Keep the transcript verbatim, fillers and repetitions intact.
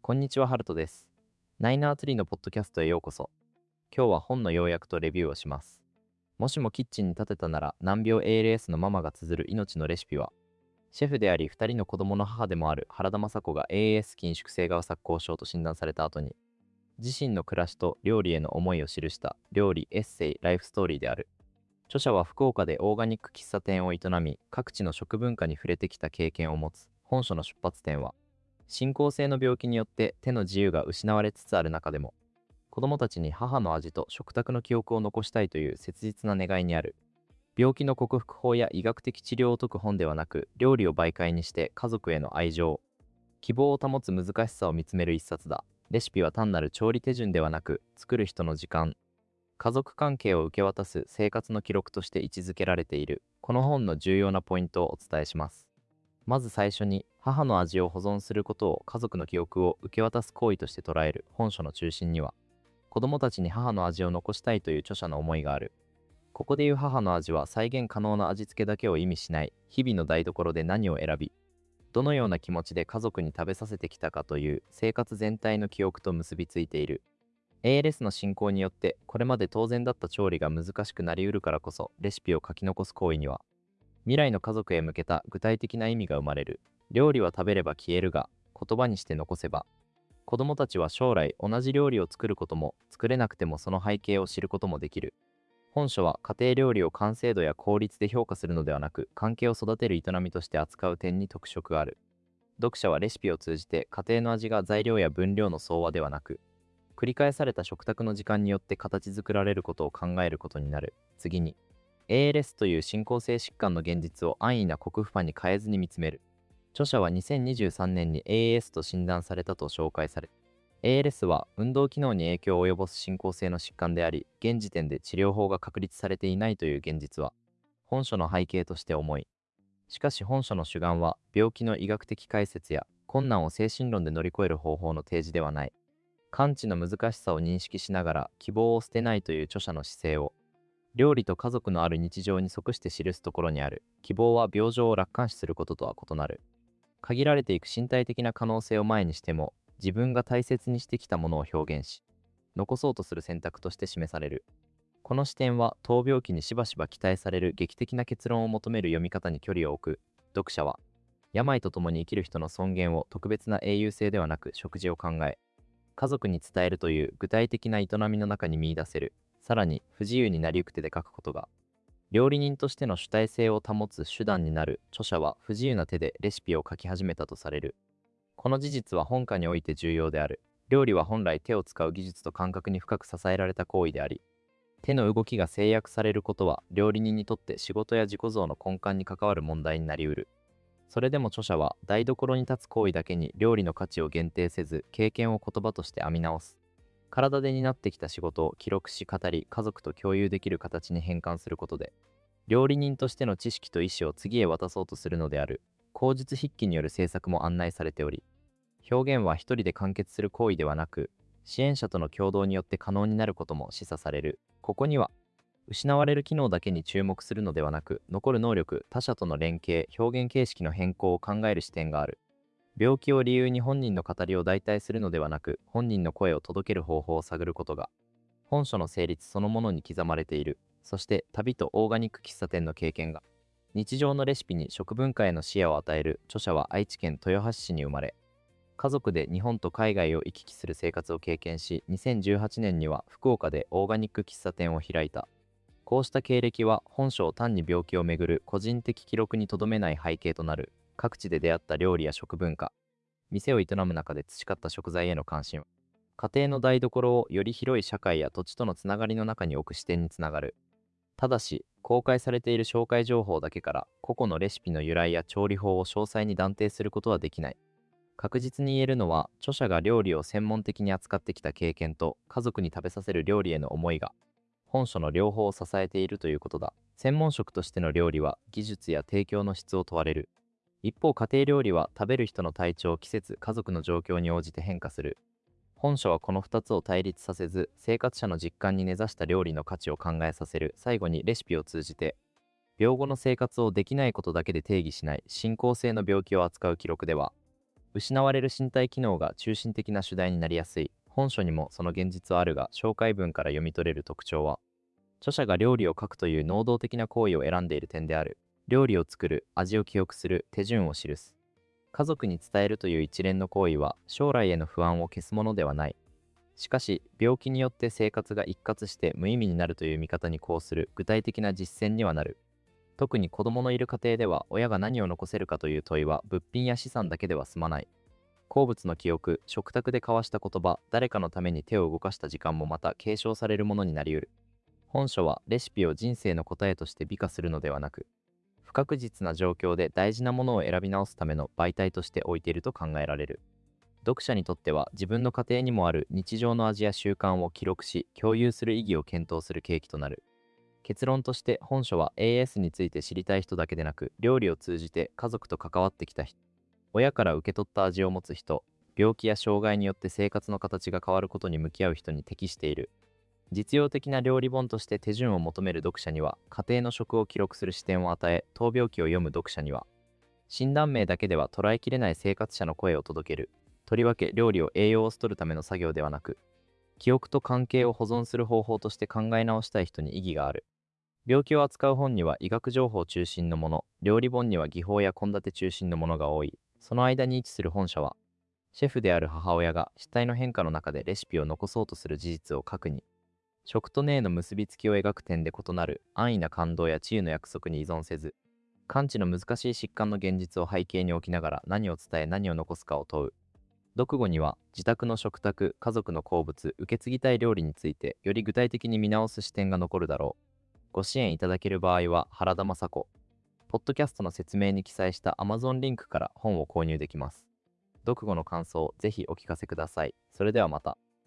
こんにちは、ハルトです。ナイナーツリーのポッドキャストへようこそ。今日は本の要約とレビューをします。もしもキッチンに立てたなら難病 エーエルエス のママが綴る命のレシピは、シェフでありふたりの子供の母でもある原田雅子が エーエーエス 筋縮性側索溝症と診断された後に、自身の暮らしと料理への思いを記した料理、エッセイ、ライフストーリーである。著者は福岡でオーガニック喫茶店を営み、各地の食文化に触れてきた経験を持つ。本書の出発点は、進行性の病気によって手の自由が失われつつある中でも、子供たちに母の味と食卓の記憶を残したいという切実な願いにある。病気の克服法や医学的治療を説く本ではなく、料理を媒介にして家族への愛情、希望を保つ難しさを見つめる一冊だ。レシピは単なる調理手順ではなく、作る人の時間、家族関係を受け渡す生活の記録として位置づけられている。この本の重要なポイントをお伝えします。まず最初に、母の味を保存することを家族の記憶を受け渡す行為として捉える。本書の中心には、子供たちに母の味を残したいという著者の思いがある。ここでいう母の味は再現可能な味付けだけを意味しない、日々の台所で何を選び、どのような気持ちで家族に食べさせてきたかという生活全体の記憶と結びついている。エーエルエス の進行によってこれまで当然だった調理が難しくなりうるからこそ、レシピを書き残す行為には未来の家族へ向けた具体的な意味が生まれる。料理は食べれば消えるが、言葉にして残せば、子供たちは将来同じ料理を作ることも、作れなくてもその背景を知ることもできる。本書は家庭料理を完成度や効率で評価するのではなく、関係を育てる営みとして扱う点に特色がある。読者はレシピを通じて家庭の味が材料や分量の総和ではなく、繰り返された食卓の時間によって形作られることを考えることになる。次に、エーエルエス という進行性疾患の現実を安易な克服法に変えずに見つめる。著者はにせんにじゅうさんねんに エーエルエス と診断されたと紹介され、エーエルエス は運動機能に影響を及ぼす進行性の疾患であり、現時点で治療法が確立されていないという現実は、本書の背景として重い。しかし本書の主眼は、病気の医学的解説や困難を精神論で乗り越える方法の提示ではない。完治の難しさを認識しながら希望を捨てないという著者の姿勢を、料理と家族のある日常に即して記すところにある。希望は病状を楽観視することとは異なる。限られていく身体的な可能性を前にしても、自分が大切にしてきたものを表現し、残そうとする選択として示される。この視点は、闘病期にしばしば期待される劇的な結論を求める読み方に距離を置く。読者は、病と共に生きる人の尊厳を特別な英雄性ではなく食事を考え、家族に伝えるという具体的な営みの中に見出せる。さらに、不自由になりゆく手で書くことが、料理人としての主体性を保つ手段になる。著者は不自由な手でレシピを書き始めたとされる。この事実は本科において重要である。料理は本来手を使う技術と感覚に深く支えられた行為であり、手の動きが制約されることは料理人にとって仕事や自己像の根幹に関わる問題になりうる。それでも著者は台所に立つ行為だけに料理の価値を限定せず、経験を言葉として編み直す。体で担ってきた仕事を記録し語り、家族と共有できる形に変換することで、料理人としての知識と意思を次へ渡そうとするのである。口述筆記による制作も案内されており、表現は一人で完結する行為ではなく、支援者との共同によって可能になることも示唆される。ここには、失われる機能だけに注目するのではなく、残る能力、他者との連携、表現形式の変更を考える視点がある。病気を理由に本人の語りを代替するのではなく、本人の声を届ける方法を探ることが、本書の成立そのものに刻まれている。そして、旅とオーガニック喫茶店の経験が、日常のレシピに食文化への視野を与える。著者は愛知県豊橋市に生まれ、家族で日本と海外を行き来する生活を経験し、にせんじゅうはちねんには福岡でオーガニック喫茶店を開いた。こうした経歴は本書を単に病気をめぐる個人的記録にとどめない背景となる。各地で出会った料理や食文化、店を営む中で培った食材への関心は、家庭の台所をより広い社会や土地とのつながりの中に置く視点につながる。ただし、公開されている紹介情報だけから個々のレシピの由来や調理法を詳細に断定することはできない。確実に言えるのは、著者が料理を専門的に扱ってきた経験と家族に食べさせる料理への思いが、本書の両方を支えているということだ。専門職としての料理は技術や提供の質を問われる。一方、家庭料理は食べる人の体調、季節、家族の状況に応じて変化する。本書はこのふたつを対立させず、生活者の実感に根ざした料理の価値を考えさせる。最後にレシピを通じて、病後の生活をできないことだけで定義しない進行性の病気を扱う記録では、 失われる身体機能が中心的な主題になりやすい。本書にもその現実はあるが、紹介文から読み取れる特徴は、著者が料理を書くという能動的な行為を選んでいる点である。料理を作る、味を記憶する、手順を記す。家族に伝えるという一連の行為は、将来への不安を消すものではない。しかし、病気によって生活が一括して無意味になるという見方にこうする具体的な実践にはなる。特に子供のいる家庭では、親が何を残せるかという問いは物品や資産だけでは済まない。好物の記憶、食卓で交わした言葉、誰かのために手を動かした時間もまた継承されるものになりうる。本書はレシピを人生の答えとして美化するのではなく、不確実な状況で大事なものを選び直すための媒体として置いていると考えられる。読者にとっては自分の家庭にもある日常の味や習慣を記録し共有する意義を検討する契機となる。結論として本書は エーエス について知りたい人だけでなく、料理を通じて家族と関わってきた人、親から受け取った味を持つ人、病気や障害によって生活の形が変わることに向き合う人に適している。実用的な料理本として手順を求める読者には、家庭の食を記録する視点を与え、闘病記を読む読者には、診断名だけでは捉えきれない生活者の声を届ける。とりわけ料理を栄養を取るための作業ではなく、記憶と関係を保存する方法として考え直したい人に意義がある。病気を扱う本には医学情報中心のもの、料理本には技法や献立中心のものが多い。その間に位置する本書は、シェフである母親が死体の変化の中でレシピを残そうとする事実を核に、食と根の結びつきを描く点で異なる安易な感動や治癒の約束に依存せず、完治の難しい疾患の現実を背景に置きながら何を伝え何を残すかを問う。読後には自宅の食卓、家族の好物、受け継ぎたい料理についてより具体的に見直す視点が残るだろう。ご支援いただける場合は原田雅子。ポッドキャストの説明に記載した Amazon リンクから本を購入できます。読後の感想をぜひお聞かせください。それではまた。